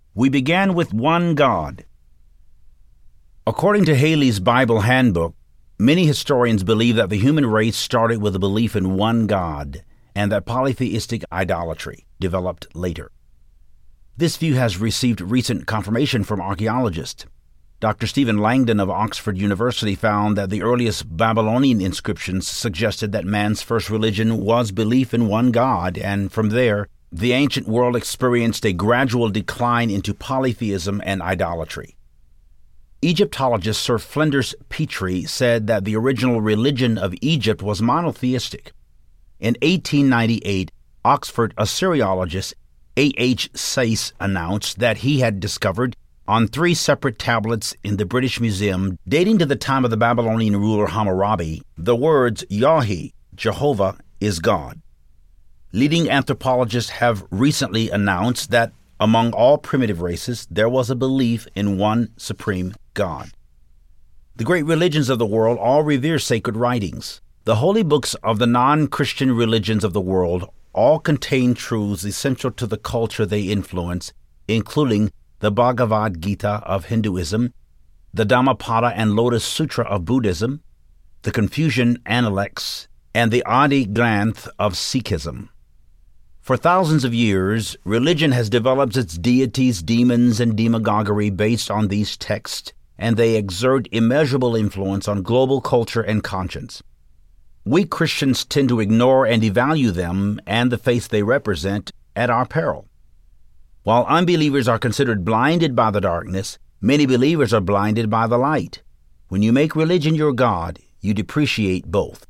We began with one God. According to Haley's Bible Handbook, many historians believe that the human race started with a belief in one God, and that polytheistic idolatry developed later. This view has received recent confirmation from archaeologists. Dr. Stephen Langdon of Oxford University found that the earliest Babylonian inscriptions suggested that man's first religion was belief in one God, and from there, the ancient world experienced a gradual decline into polytheism and idolatry. Egyptologist Sir Flinders Petrie said that the original religion of Egypt was monotheistic. In 1898, Oxford Assyriologist A.H. Sayce announced that he had discovered on 3 separate tablets in the British Museum dating to the time of the Babylonian ruler Hammurabi the words Yahi, Jehovah is God. Leading anthropologists have recently announced that among all primitive races there was a belief in one supreme God. The great religions of the world all revere sacred writings. The holy books of the non-Christian religions of the world all contain truths essential to the culture they influence, including the Bhagavad Gita of Hinduism, the Dhammapada and Lotus Sutra of Buddhism, the Confucian Analects, and the Adi Granth of Sikhism. For thousands of years, religion has developed its deities, demons, and demagoguery based on these texts, and they exert immeasurable influence on global culture and conscience. We Christians tend to ignore and devalue them and the faith they represent at our peril. While unbelievers are considered blinded by the darkness, many believers are blinded by the light. When you make religion your God, you depreciate both.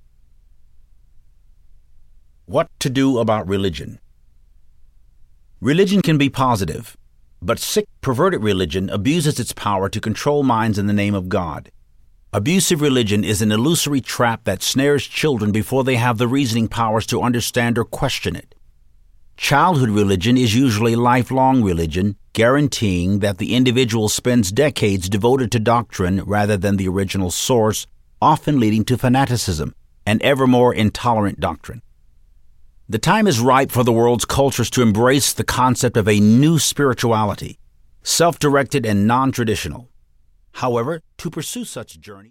What to do about religion? Religion can be positive, but sick, perverted religion abuses its power to control minds in the name of God. Abusive religion is an illusory trap that snares children before they have the reasoning powers to understand or question it. Childhood religion is usually lifelong religion, guaranteeing that the individual spends decades devoted to doctrine rather than the original source, often leading to fanaticism and ever more intolerant doctrine. The time is ripe for the world's cultures to embrace the concept of a new spirituality, self-directed and non-traditional. However, to pursue such a journey,